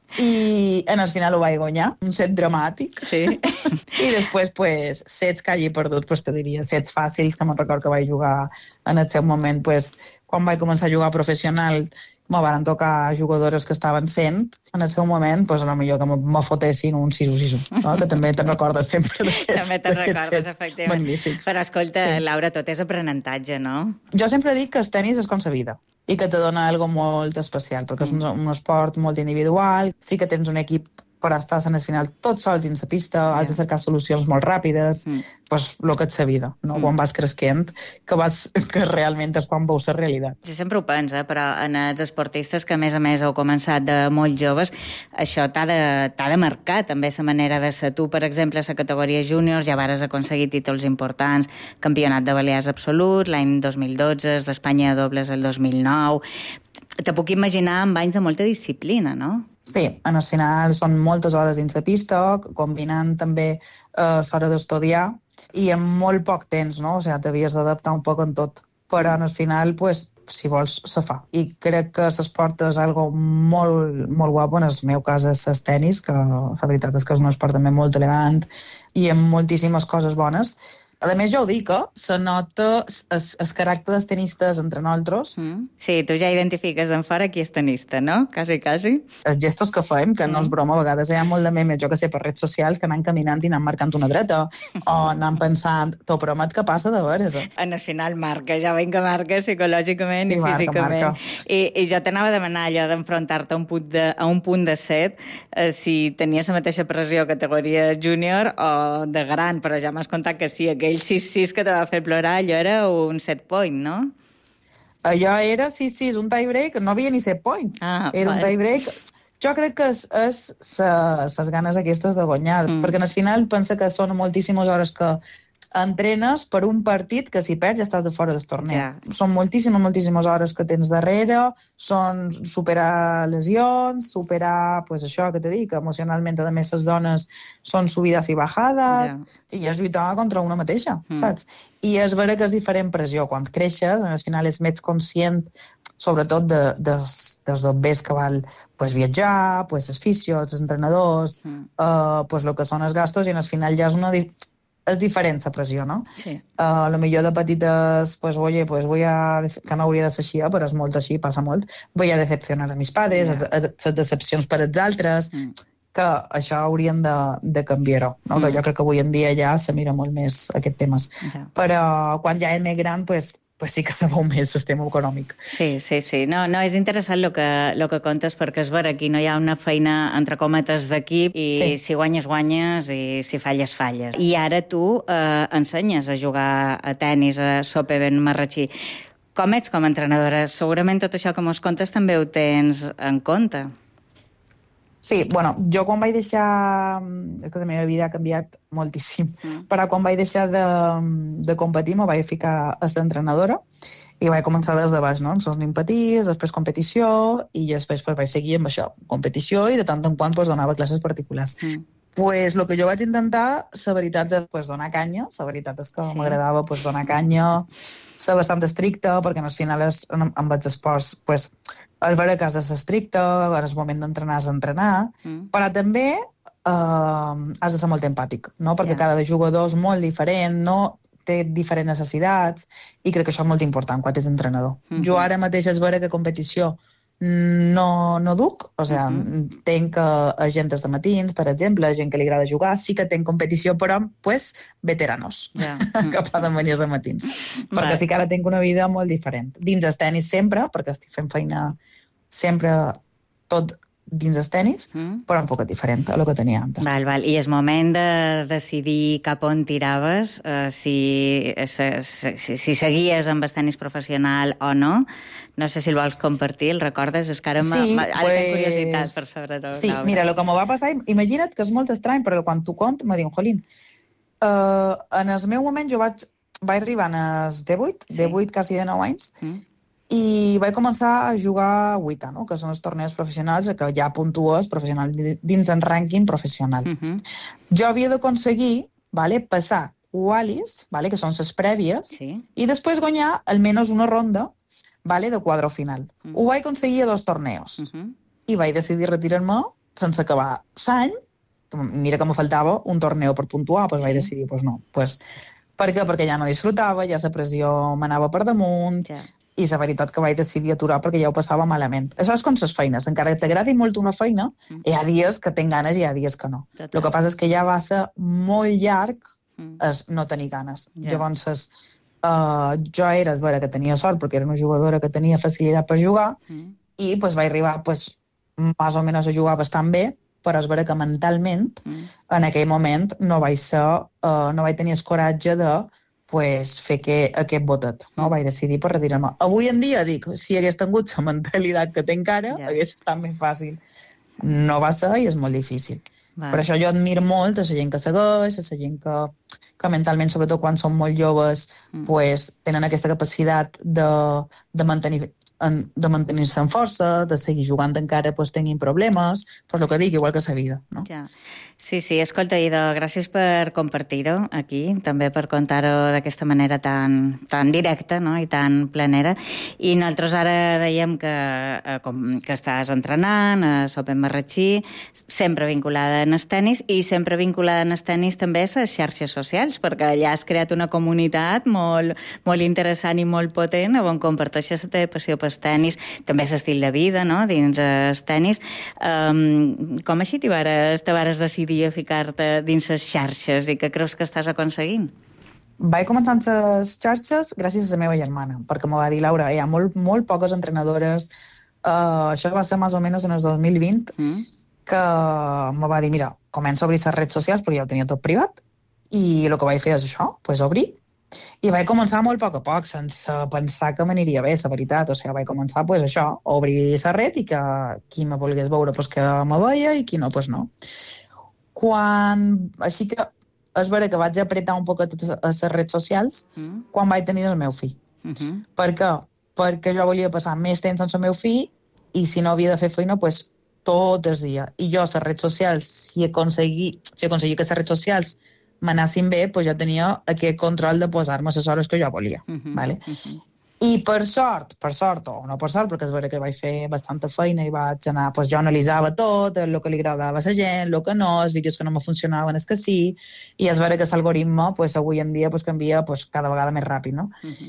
I en el final ho vaig guanyar, un set dramàtic. Sí. I després, pues, sets que hagi perdut, pues, te diria, sets fàcils, que me'n record que vaig jugar en el seu moment, pues, quan vaig començar a jugar professional, me van tocar jugadores que estaven sent, en el seu moment, doncs, a millor que me fotessin un sis sis, no? Que també te'n recordes sempre d'aquests També te'n recordes, efectivament. Magnífics. Però escolta, sí. Laura, tot és aprenentatge, no? Jo sempre dic que el tenis és com la vida i que te dona algo molt especial, perquè és un, un esport molt individual, sí que tens un equip però estàs en el final tot sol dins la pista, yeah. has de cercar solucions molt ràpides, mm. pues, el que és la vida, no? Mm. Quan vas cresquent, que, vas, que realment és quan veus la realitat. Sí, sempre ho pensa, eh? Però en els esportistes que a més a més heu començat de molt joves, això t'ha de, t'ha de marcar també la manera de ser. Tu, per exemple, a la categoria júniors ja vares aconseguir títols importants, campionat de Balears absolut, l'any dos mil dotze, d'Espanya de dobles el dos mil nou... Te puc imaginar amb anys de molta disciplina, no? Sí, en el final són moltes hores dins la pista, combinant també eh, l'hora d'estudiar, i en molt poc temps, no? O sigui, t'havies d'adaptar un poc en tot. Però en el final, pues, si vols, se fa. I crec que l'esport és algo molt, molt guapo. En el meu cas és el tenis, que la veritat és que és un esport també molt elegant i amb moltíssimes coses bones. A més, jo ho dic, eh? Se nota el caràcter dels tenistes entre nosaltres. Mm. Sí, tu ja identifiques d'en fora qui és tenista, no? Quasi, quasi. Els gestos que fem, que mm. no és broma, a vegades hi ha molt de memes, jo que sé, per redes socials, que anem caminant i anem marcant una dreta, o anem pensant, t'ho promet que passa de veres. Eh? En el final marca, ja veiem que marca psicològicament sí, i marca, físicament. Marca. I, I jo t'anava a demanar allò d'enfrontar-te a un punt de, a un punt de set, eh, si tenies la mateixa pressió categoria júnior o de gran, però ja m'has contat que sí, aquell sis sis que te va fer plorar, allò era un set point, no? Allò era sis sis, un tie break, no havia ni set point. Ah, era vale. Un tie break. Jo crec que és, és ses ganes aquestes de guanyar, mm. perquè al final pensa que són moltíssimes hores que entrenes per un partit que si perds ja estàs de fora del torneig. Yeah. Són moltíssimes, moltíssimes hores que tens darrere, són superar lesions, superar, pues això que t'he dit, que emocionalment, a més, les dones són subides i bajades, yeah. i és lluitar contra una mateixa, mm. saps? I és vera que és diferent pressió. Quan creixes, al final és més conscient, sobretot de, dels, dels dobbers que val pues, viatjar, pues, els fisios, els entrenadors, mm. uh, pues, el que són els gastos, i al final ja és una... és diferent la pressió, no? Sí. Uh, lo millor de petites, pues, oye, pues voy a... que no hauria de ser així, però és molt així, passa molt. Voy a decepcionar a mis padres, yeah. les decepcions per als altres, mm. que això haurien de, de canviar-ho, no? Mm. Que jo crec que avui en dia ja se mira molt més aquest temes. Yeah. Però quan ja és més gran, pues, pues sí que se veu més el tema econòmic. Sí, sí, sí. No, no, és interessant el que, lo que contes, perquè és vera, aquí no hi ha una feina, entre cometes, d'equip, i sí. si guanyes, guanyes, i si falles, falles. I ara tu eh, ensenyes a jugar a tennis a Sopeben Marratxí. Com ets com a entrenadora? Segurament tot això que mos contes també ho tens en compte. Sí, bueno, jo quan vaig deixar... És que la meva vida ha canviat moltíssim. Mm. Però quan vaig deixar de, de competir me vaig ficar a d'entrenadora i vaig començar des de baix, no? En els nens petits, després competició, i després pues, vaig seguir amb això, competició, i de tant en quant pues, donava classes particulars. Mm. Pues el que jo vaig intentar, la veritat és pues, donar canya, la veritat és que sí. m'agradava pues, donar canya, ser bastant estricta, perquè al final és, amb els esports... Pues, és vera que has de ser estricte, ara és moment d'entrenar, has d'entrenar, mm. però també eh, has de ser molt empàtic, no? Perquè yeah. cada jugador és molt diferent, no té diferents necessitats, i crec que això és molt important quan ets entrenador. Mm-hmm. Jo ara mateix és vera que competició no, no duc, o sigui, mm-hmm. tenc uh, gent de matins, per exemple, gent que li agrada jugar, sí que tenc competició, però, pues, veteranos, yeah. que poden venir de matins. Perquè sí que ara tenc una vida molt diferent. Dins el tenis sempre, perquè estic fent feina sempre tot dins el tenis, mm. però un poc diferent a lo que tenia antes. Val, val. I és moment de decidir cap on tiraves, eh, si, si, si, si seguies amb el tenis professional o no. No sé si el vols compartir, el recordes? És que ara, sí, ara pues... tinc curiositat per saber-ho. Sí, Laura. Mira, el que m'ho va passar, imagina't que és molt estrany, perquè quan t'ho conto me diuen, jolín, uh, en el meu moment jo vaig, vaig arribar als divuit, sí. divuit, quasi de nou anys, mm. i vaig començar a jugar a W I T A, no? Que són els torneos professionals que ja puntues professional dins el rànquing professional. Mm-hmm. Jo havia d'aconseguir, vale, passar qualis, vale, que són les prèvies, sí. i després guanyar almenys una ronda, vale, de quadre final. Mm. Ho vaig aconseguir a dos torneos. Mm-hmm. I vaig decidir retirar-me sense acabar l'any. Mira que me faltava un torneo per puntuar, doncs sí. vaig decidir, doncs no. Pues, per què? Perquè ja no disfrutava, ja la pressió m'anava per damunt, ja. I la veritat que vaig decidir aturar perquè ja ho passava malament. Això és com les feines. Encara que t'agradi molt una feina, mm. hi ha dies que tinc ganes i hi ha dies que no. Total. El que passa és que ja va ser molt llarg mm. es no tenir ganes. Ja. Llavors, uh, jo era, és vera, que tenia sort perquè era una jugadora que tenia facilitat per jugar mm. i pues, vaig arribar pues, més o menys a jugar bastant bé, però és vera que mentalment mm. en aquell moment no vaig ser, uh, no vaig tenir el coratge de pues, fer que, aquest botet. No? Vaig decidir per retirar-me. Avui en dia, dic, si hagués tingut la mentalitat que tinc ara, ja. hagués estat més fàcil. No va ser i és molt difícil. Vale. Per això jo admiro molt a la gent que segueix, a la gent que, que mentalment, sobretot quan són molt joves, mm. pues, tenen aquesta capacitat de, de mantenir en, de mantenir-se en força, de seguir jugant encara pues, tinguin problemes, pues el que dic, igual que la vida. No? Ja. Sí, sí, escolta, Ido, gràcies per compartir-ho aquí, també per contar-ho d'aquesta manera tan, tan directa, no? I tan planera. I nosaltres ara dèiem que, eh, com, que estàs entrenant a Sopem Marratxí, sempre vinculada en el tenis, i sempre vinculada en el tenis també a les xarxes socials, perquè allà has creat una comunitat molt, molt interessant i molt potent, on comparteixes la teva passió pel tenis, també l'estil de vida, no?, dins el tenis. Um, com així t'hi vares, te vares decidir a ficar-te dins les xarxes i què creus que estàs aconseguint? Vaig començar amb les xarxes gràcies a la meva germana, perquè m'ho va dir, Laura, hi ha molt, molt poques entrenadores, uh, això va ser més o menys en el dos mil vint, mm. que m'ho va dir, mira, comença a obrir les redes socials, perquè ja ho tenia tot privat, i el que vaig fer és això, pues obrir, i vaig començar molt a poc a poc, sense pensar que m'aniria bé, la veritat. O sigui, vaig començar, pues, això, a obrir la red i que qui me volgués veure, pues, que me veia i qui no, pues, no. Quan... Així que és vera que vaig apretar un poc a les redes socials mm. quan vaig tenir el meu fill. Mm-hmm. Per què? Perquè jo volia passar més temps amb el meu fill i si no havia de fer feina, pues, tot el dia. I jo, les redes socials, si aconseguia, si aconseguia que les redes socials m'anassin bé, pues ja tenia aquest control de posar-me les hores que jo volia. Uh-huh, vale? uh-huh. I per sort, per sort, o no per sort, perquè és vera que vaig fer bastanta feina i vaig anar, pues jo analitzava tot, el que li agradava a la gent, el que no, els vídeos que no me funcionaven, és que sí, i és vera que l'algoritme, pues, avui en dia, pues, canvia pues, cada vegada més ràpid, no? Uh-huh.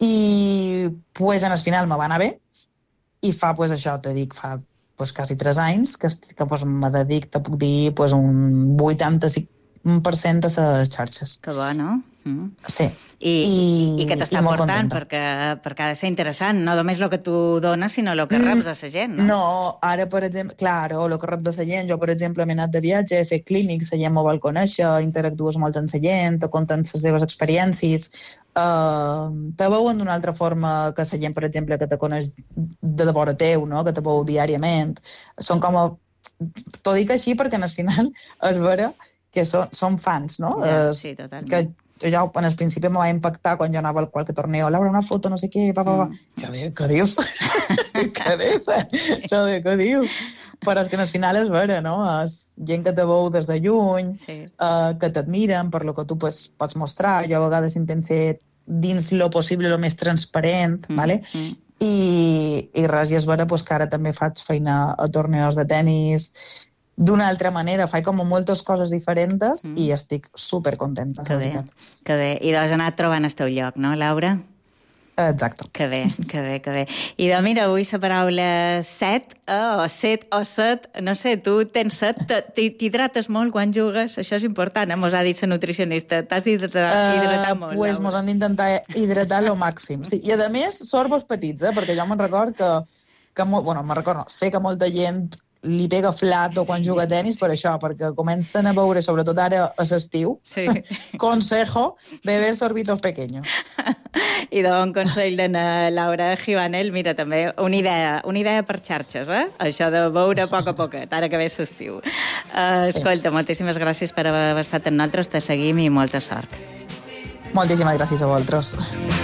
I, pues, en el final me va anar bé, i fa, pues, això, te dic, fa pues, quasi tres anys que, que pues, me dedic, te puc dir, pues, un vuitanta-cinc per cent de les xarxes. Que bo, no? Mm. Sí. I, I, i que t'està portant, perquè, perquè ha de ser interessant, no només el que tu dones, sinó el que reps de la gent, no? No, ara, per exemple, clar, el que rep de la gent, jo, per exemple, m'he anat de viatge, he fet clínics, la gent m'ho vol conèixer, interactues molt amb la gent, te conten les seves experiències, uh, te veuen d'una altra forma que la gent, per exemple, que te coneix de vora teu, no?, que te veu diàriament. Són com a... T'ho dic així perquè, al final, és vera que són, són fans, no? Ja, sí, totalment. Que jo, en el principi m'ho va impactar quan jo anava al qualque torneo, Laura, una foto, no sé què, pa, pa, pa. Mm. Jo dic, què dius? què dius? Jo dic, què dius? Però és que al final és vera, no? És gent que te veu des de lluny, sí. uh, que t'admiren per lo que tu pues, pots mostrar. Jo a vegades intento ser dins lo possible, lo més transparent, mm. vale? Mm. I, i res, i és vera pues, que ara també faig feina a torneos de tennis, d'una altra manera, faig com moltes coses diferents mm. i estic supercontenta. Que bé, que bé. I doncs has anat trobant el teu lloc, no, Laura? Exacte. Que bé, que bé, que bé. I doncs mira, avui la paraula set, o set o set, no sé, tu tens set, t'hidrates molt quan jugues, això és important, eh? Mos ha dit la nutricionista, t'has hidratat, uh, hidratat molt. Pues mos han d'intentar hidratar lo màxim. Sí. I a més, sorbos petits, eh? Perquè jo me'n record que, que molt, bueno, me'n record, no, sé que molta gent li pega flat o quan juga a tenis per això, perquè comencen a veure, sobretot ara a l'estiu, sí. consejo, beber sorbitos pequeños. I de bon consell de Laura Givanel, mira, també una idea, una idea per xarxes, eh? Això de beure a poc a poquet, ara que ve l'estiu. Uh, escolta, moltíssimes gràcies per haver estat amb nosaltres, te seguim i molta sort. Moltíssimes gràcies a vosaltres.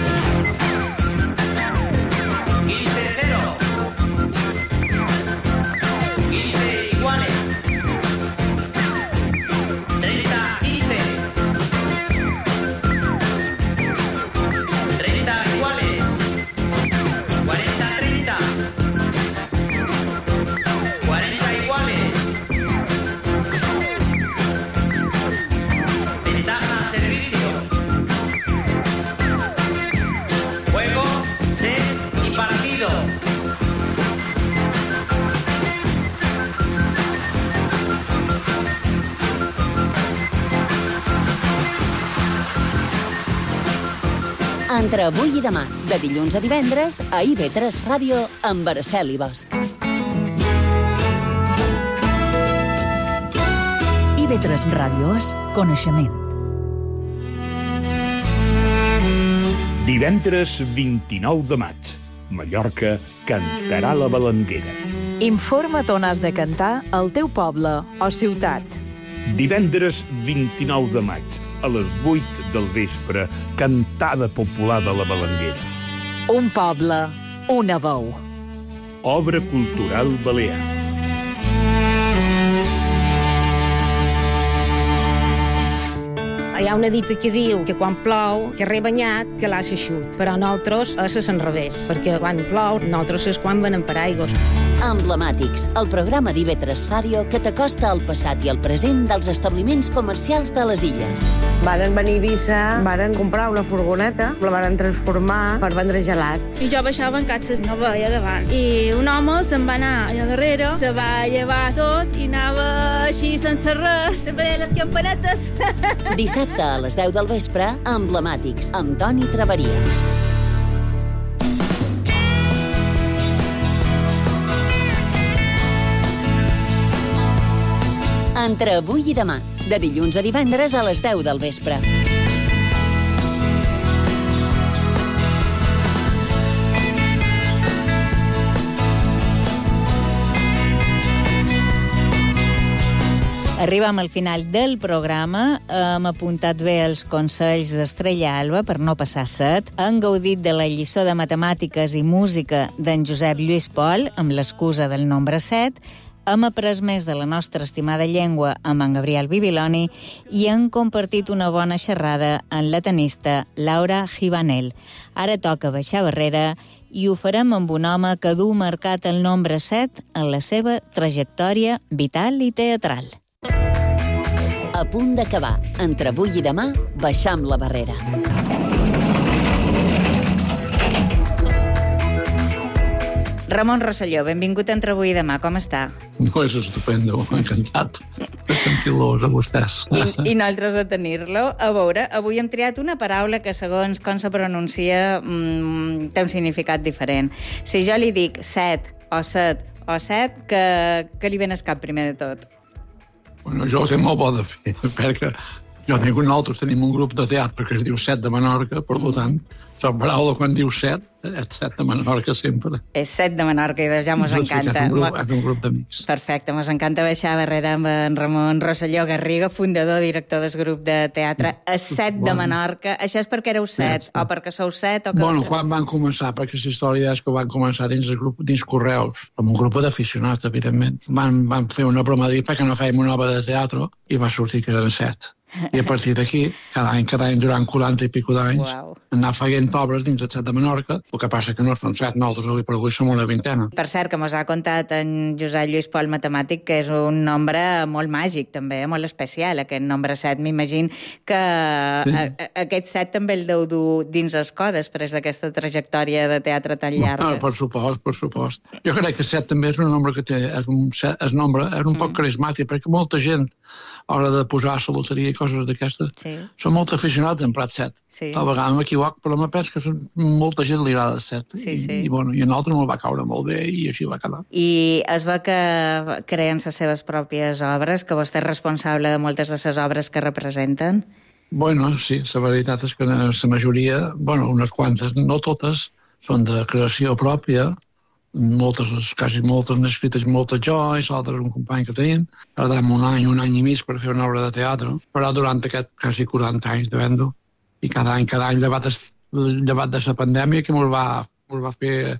Entre avui i demà, de dilluns a divendres, a I V tres Ràdio, amb Araceli Bosch. I V tres Ràdio és coneixement. Divendres vint-i-nou de maig, Mallorca cantarà la Balanguera. Informa't on has de cantar al teu poble o ciutat. Divendres vint-i-nou de maig, a les vuit del vespre, cantada popular de la Balanguera. Un poble, una veu. Obra cultural balear. Hi ha una dita que diu que quan plou, que rebanyat, que l'ha xeixut. Però nosaltres és a l'enrevés, perquè quan plou, nosaltres és quan venem per aigües. Emblemàtics, el programa d'I V tres Ràdio que t'acosta al passat i al present dels establiments comercials de les illes. Varen venir a Eivissa, varen comprar una furgoneta, la varen transformar per vendre gelats. I jo baixava en catxes, no veia davant. I un home se'n va anar allà darrere, se va llevar tot i anava així sense res, sempre deia les campanetes. Dissabte a les deu del vespre, Emblemàtics, amb Toni Traveria. Entre avui i demà, de dilluns a divendres a les deu del vespre. Arribem al final del programa. Hem apuntat bé els consells d'Estrella Alba per no passar set. Han gaudit de la lliçó de matemàtiques i música d'en Josep Lluís Pol amb l'excusa del nombre set. Hem après més de la nostra estimada llengua amb en Gabriel Bibiloni i hem compartit una bona xerrada amb la tenista Laura Givanel. Ara toca baixar barrera i ho farem amb un home que du marcat el nombre set en la seva trajectòria vital i teatral. A punt d'acabar. Entre avui i demà, baixam la barrera. Ramon Rosselló, benvingut a Entre avui i demà. Com està? No, és estupendo, encantat de sentir-los a vostès. I, i nosaltres de tenir-lo. A veure, avui hem triat una paraula que, segons com se pronuncia, mmm, té un significat diferent. Si jo li dic set o set o set, que, que li ven al cap primer de tot? Bueno, jo ho sé molt bo de fer, perquè jo tinc un nosaltres tenim un grup de teatre que es diu Set de Menorca, per tant, la paraula quan diu set, és set de Menorca sempre. És set de Menorca i ja mos encanta. És un grup, és un grup d'amics. Perfecte, mos encanta baixar barrera amb en Ramon Rosselló Garriga, fundador, director del grup de teatre a Set de Menorca. Això és perquè éreu set, o perquè sou set? O que... Bueno, quan van començar, perquè la història és que van començar dins el grup, dins Correus, amb un grup d'aficionats, evidentment. Van, van fer una broma de dir perquè no fèiem una obra de teatre i va sortir que eren set. I a partir d'aquí, cada any, cada any, durant quaranta i pico d'anys, wow. anar fent obres dins el Set de Menorca, el que passa que no són set, nosaltres avui per avui som una vintena. Per cert, que mos ha contat en Josep Lluís Pol, matemàtic, que és un nombre molt màgic, també, molt especial, aquest nombre set. M'imagino que sí. a, a, aquest set també el deu dur dins els cor després d'aquesta trajectòria de teatre tan llarga. No, per supost, per supost. Jo crec que set també és un nombre que té, és un, set, és nombre, és un mm. poc carismàtic, perquè molta gent a l'hora de posar la loteria i coses d'aquestes. Sí. Són molt aficionats en Prat set. Sí. A vegades m'equivoc, però me penso que són molta gent li agrada el set. Sí, sí. I, i, bueno, i en altre me'l va caure molt bé i així va quedar. I es va que creen les seves pròpies obres, que vostè és responsable de moltes de les obres que representen? Bueno, sí, la veritat és que la majoria, bueno, unes quantes, no totes, són de creació pròpia, moltes, quasi moltes n'he escrites moltes jo i l'altre un company que tenim. Tardem un any, un any i mig per fer una obra de teatre, però durant aquest quasi quaranta anys de vendo. I cada any, cada any, llevat de, llevat de la pandèmia, que mos va, mos va fer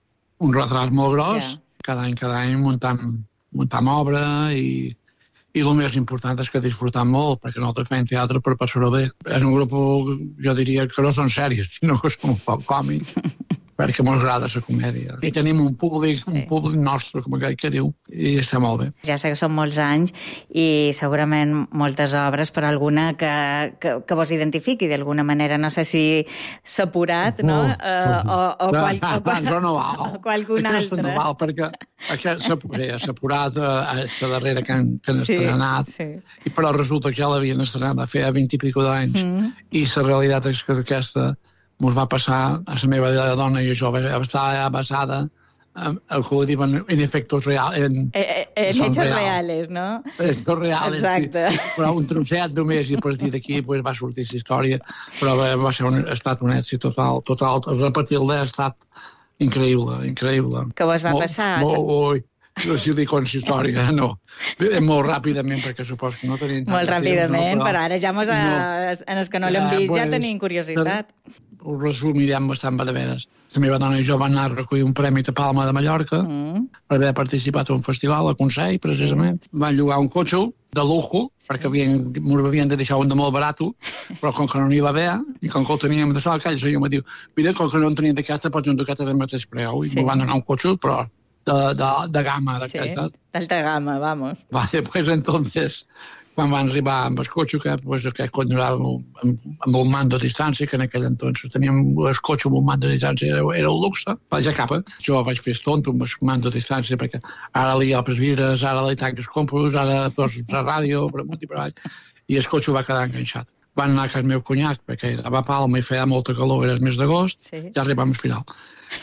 un retras molt gros, yeah. cada any, cada any muntam, muntam obra i, i el més important és que disfrutam molt, perquè nosaltres fem teatre per passar-ho bé. És un grup, jo diria, que no són sèries, sinó que són un poc còmics. perquè ens agrada la comèdia. I tenim un públic, sí. un públic nostre, com aquell que diu, i està molt bé. Ja sé que són molts anys i segurament moltes obres, però alguna que, que, que vos identifiqui d'alguna manera. No sé si s'ha apurat, no? Uh, o, o, qual, o, qual, no val. o qualcun altre. No val, perquè s'ha apurat a la darrera que han, que han sí, estrenat, sí. I però resulta que ja l'havien estrenat a fer a vint i pico d'anys, mm. i la realitat és que aquesta ens va passar a la meva dona i jo estava basada en el que ho diuen en efectos reals. En, eh, eh, en hechos real. reales, no? Hechos reales, exacte. Sí. Però un trosset només i a partir d'aquí pues, va sortir la història, però va, va ser un, ha estat un èxit total, total. Repetir-la ha estat increïble, increïble. Què vos va molt, passar? Molt, ui, no sé si dic con història, no. Molt ràpidament, perquè supos que no tenim... Molt ràpidament, temps, no, però... però ara ja mos a... no. en els que no l'hem vist ja, pues, ja tenim curiositat. Ho resumirem bastant de veres. La meva dona i jo van anar a recollir un premi a Palma de Mallorca mm. per haver participat en un festival, a Consell, precisament. Sí. Van llogar un cotxe de lujo, sí. perquè havien, m'ho havien de deixar un de molt barat, però com que no n'hi va haver, i com que el teníem de sol, aquell senyor em diu, mira, com que no en teníem d'aquesta, pots un d'aquesta del mateix preu. I sí. m'ho van donar un cotxe, però de, de, de gamma d'aquesta. Sí, d'alta gamma, vamos. Vale, pues entonces... Quan van arribar amb el cotxe, que pues, aquest continuava amb, amb un mando de distància, que en aquell entonces teníem el cotxe amb un mando de distància, era, era un luxe, vaig a capa. Jo vaig fer tonto amb el mando de distància, perquè ara li altres vires, ara li tanques compros, ara tots la ràdio, per amunt i per avall, i el cotxe va quedar enganxat. Van anar a casa meu cunyac, perquè era a Palma i feia molta calor, era el mes d'agost, sí. ja arribàvem al final.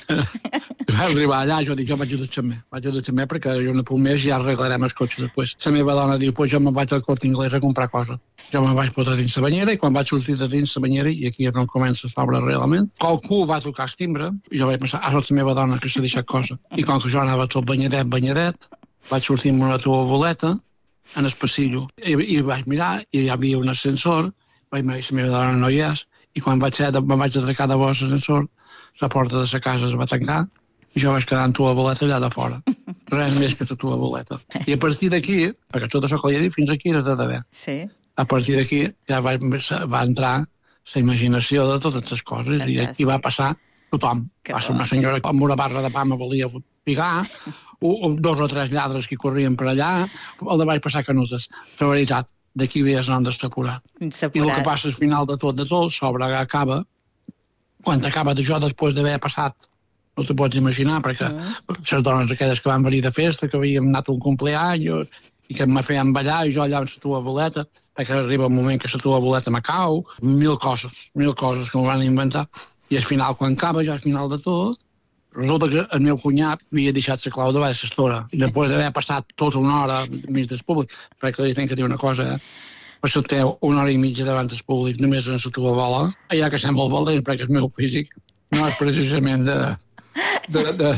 Va arribar allà, jo dic, jo vaig a dutxar-me, vaig a dutxar-me perquè jo no puc més i ja arreglarem el cotxe després. La meva dona diu, pues jo me'n vaig al Corte Inglés a comprar coses. Jo me'n vaig posar dins la banyera i quan vaig sortir de dins la banyera, i aquí és on comença a s'obre realment, qualcú va tocar el timbre i jo vaig pensar, ara és la meva dona que s'ha deixat cosa. I com que jo anava tot banyadet, banyadet, vaig sortir amb una tova boleta en el passillo i, i vaig mirar i hi havia un ascensor, vaig mirar, la meva dona no hi és, i quan vaig, me'n vaig atracar de bo l'ascensor, la porta de la casa es va tancar i jo vaig quedar amb tua boleta allà de fora. Res més que la tua boleta. I a partir d'aquí, perquè tot això que li he dit fins aquí era de d'haver. Sí. A partir d'aquí ja va, va entrar la imaginació de totes les coses i aquí va passar tothom. Que va ser una senyora amb una barra de pa me volia pigar, o, dos o tres lladres que corrien per allà, el de vaig passar canutes. La veritat, d'aquí ve és nom d'estapurat. I el que passa al final de tot, de tot, sobre acaba, quan acaba de jo després d'haver passat, no te pots imaginar, perquè mm. les dones aquelles que van venir de festa, que havíem anat a un cumpleaños i que me feien ballar i jo allà amb la tua boleta, perquè arriba un moment que la tua boleta me cau, mil coses, mil coses que m'ho van inventar. I al final, quan acaba, ja al final de tot, resulta que el meu cunyat havia deixat la clau davall de l'estora. I després d'haver passat tota una hora mig del públic, perquè li tinc que dir una cosa, eh? Per això té una hora i mitja davant del públic, només en la teva bola, allà que sembla el valent, perquè el meu físic no és precisament de... de, de...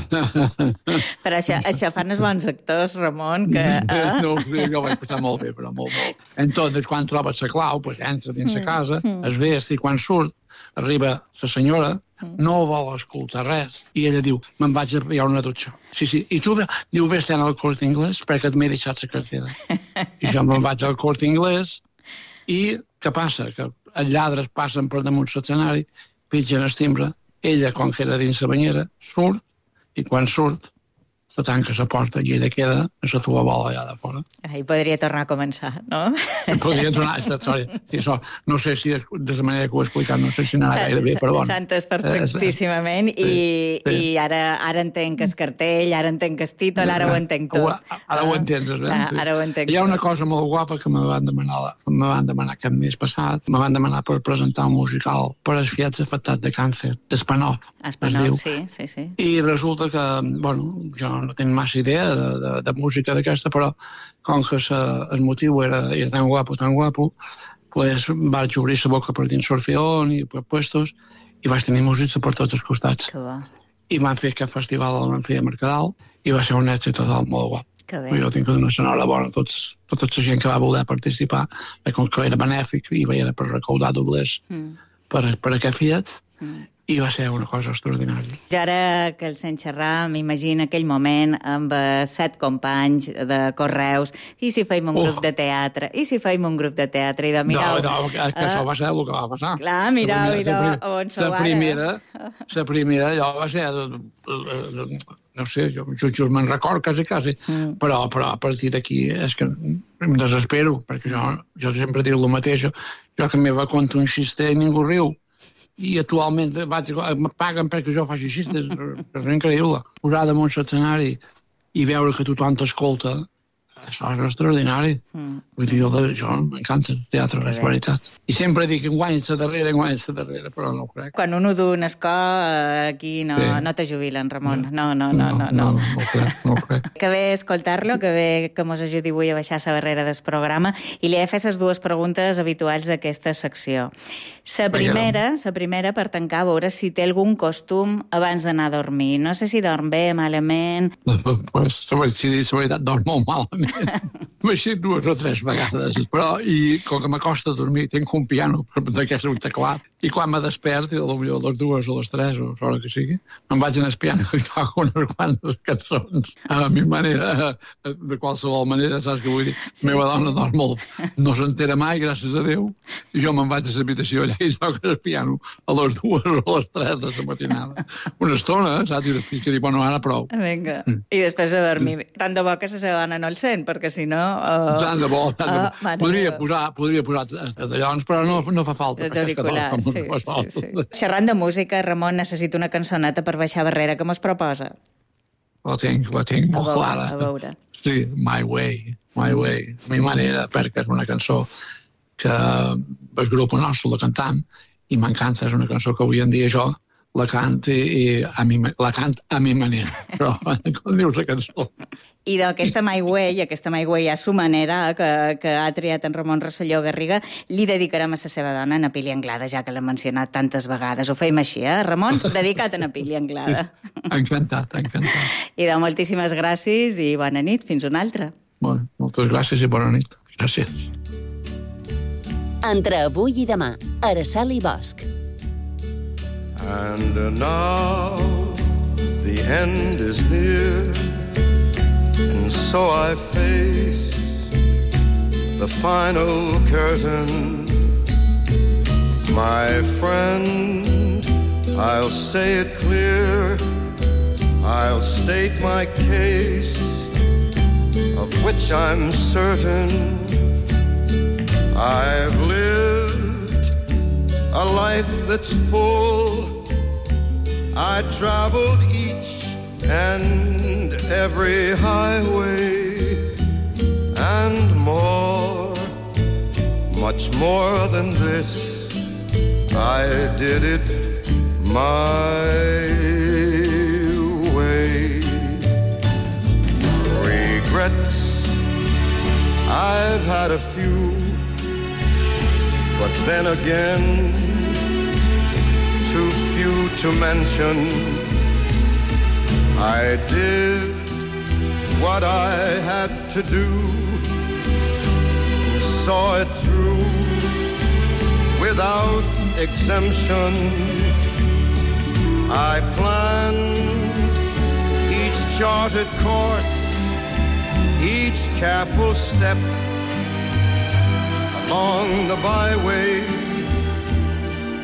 Però això, això fan els bons actors, Ramon, que... Eh? No, jo vaig passar molt bé, però molt, molt. Entonces, quan trobes la clau, pues, entra dins la casa, es vest, i quan surt, arriba la senyora, no vol escoltar res, i ella diu, me'n vaig a pillar una dutxa. Sí, sí, i tu diu, vés-te al Corte Inglés perquè et m'he deixat la cartera. I jo me'n vaig al Corte Inglés, i què passa? Que els lladres passen per damunt l'escenari, pitgen el timbre, ella, com que era dins la banyera, surt, i quan surt, se tanca la porta i ella queda a la tua bola allà de fora. I podria tornar a començar, no? Podria tornar a aquesta història. I això, no sé si de la manera que ho he explicat, no sé si anava gaire bé, però bueno. Santes perfectíssimament, i, sí, sí. i ara, ara entenc que el cartell, ara entenc que el títol, ara ho entenc tot. Ara, ara ho entens, eh? Clar, ara ho entenc. Hi ha una cosa molt guapa que me van demanar, me van demanar aquest mes passat, me van demanar per presentar un musical per als fiats afectats de càncer, d'Espanol. Espanol, sí, sí, sí. I resulta que, bueno, jo no tinc massa idea de, de, de música d'aquesta, però com que sa, el motiu era, era tan guapo, tan guapo, pues vaig obrir la boca per dins l'Orfeón i per puestos i vaig tenir músics per tots els costats. Que va. I van fer aquest festival, el van fer a Mercadal, i va ser un èxit total molt guap. Que bé. Jo tinc que donar enhorabona a tots, tota la gent que va voler participar, com que era benèfic i era per recaudar doblers mm. per, per aquest fiat, mm. i va ser una cosa extraordinària. Ja ara que el sent xerrar, m'imagino aquell moment amb eh, set companys de Correus, i si feim un uh. grup de teatre, i si feim un grup de teatre, i de mirau... No, no, que, que uh, això va ser el que va passar. Clar, mirau, i de on sou ara. La primera, la primera, allò va ser... No sé, jo, jo, jo me'n record quasi, quasi, mm. però, però a partir d'aquí és que em desespero, perquè jo, jo sempre dic el mateix, jo, jo que me va contar un xiste i ningú riu, i actualment vaig, me paguen perquè jo faci xistes, és increïble. Posar damunt l'escenari i veure que tothom t'escolta, això és extraordinari. Mm. Vull dir, jo m'encanta el teatre, és veritat. I sempre dic, guanyes la darrere, guanyes la darrere, però no ho crec. Quan un ho du un escó, aquí no, sí. no te jubilen, Ramon. No, no, no, no. No, no, no ho crec, no ho crec. Que bé escoltar-lo, que bé que mos ajudi avui a baixar la barrera del programa, i li he fet les dues preguntes habituals d'aquesta secció. La primera, la primera per tancar, a veure si té algun costum abans d'anar a dormir. No sé si dorm bé, malament... Pues, si dic la veritat, dorm molt malament. M'he dues o tres vegades, però i com que m'acosta a dormir, tinc un piano d'aquest un teclat, i quan me despert, i potser les dues o les tres, o l'hora que sigui, me'n vaig en el piano i toco unes quantes cançons. A mi manera, de qualsevol manera, saps què vull dir? Sí, meva sí. dona dorm molt, no s'entera mai, gràcies a Déu, i jo me'n vaig a l'habitació allà i toco el piano a les dues o les tres de la matinada. Una estona, saps? I després que dic, bueno, ara prou. Vinga. Mm. I després de dormir. Mm. Tant de bo que la seva dona no el sent, perquè si no... Uh... Tant de bo, tant de bo. Uh, podria posar, podria posar tallons, però no, no fa falta. Els auriculars, sí, sí, sí. Xerrant de música, Ramon, necessito una cançoneta per baixar barrera. Què mos proposa? La tinc, la tinc molt a veure, clara. A veure. Sí, My Way, My Way. Mi manera, perquè és una cançó que el grup nostre la cantam i m'encanta, és una cançó que avui en dia jo la cant i, i a mi, la cant a mi manera, però com dius la cançó. I d'aquesta My Way, aquesta My Way a su manera, que, que ha triat en Ramon Rosselló Garriga, li dedicarem a la seva dona, na Pili Anglada, ja que l'ha mencionat tantes vegades. Ho feim així, eh, Ramon? Dedicat a na Pili Anglada. Encantat, encantat. I de moltíssimes gràcies i bona nit. Fins una altra. Molt, moltes gràcies i bona nit. Gràcies. Entre avui i demà, Araceli Bosch. And now the end is near, and so I face the final curtain. My friend, I'll say it clear, I'll state my case, of which I'm certain. I've lived a life that's full. I traveled each and every highway and more, much more than this. I did it my way. Regrets, I've had a few, but then again, too few to mention. I did what I had to do, saw it through without exemption. I planned each charted course, each careful step along the byway.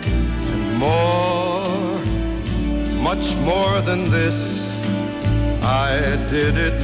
More, much more than this, I did it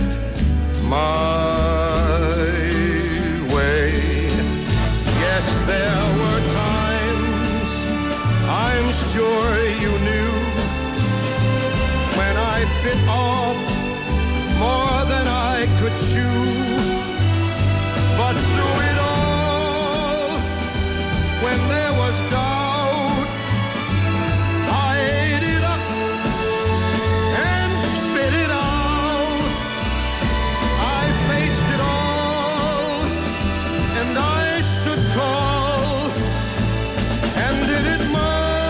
my way. Yes, there were times, I'm sure you knew, when I bit off more than I could chew. But through it all, when there was doubt, I ate it up and spit it out. I faced it all, and I stood tall, and did it my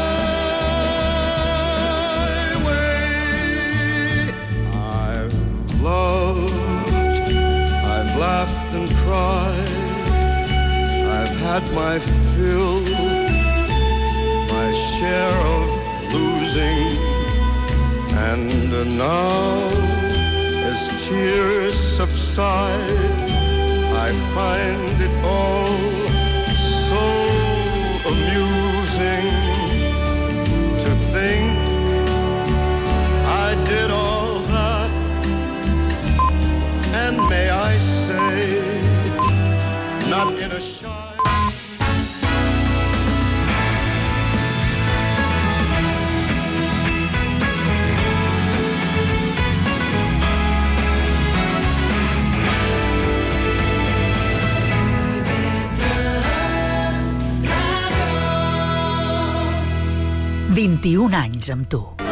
way. I've loved, I've laughed and cried, I've had my fill, my share of losing, and now, as tears subside, I find it all so amusing to think I did all that, and may I say, not in a shy. vint-i-un anys amb tu.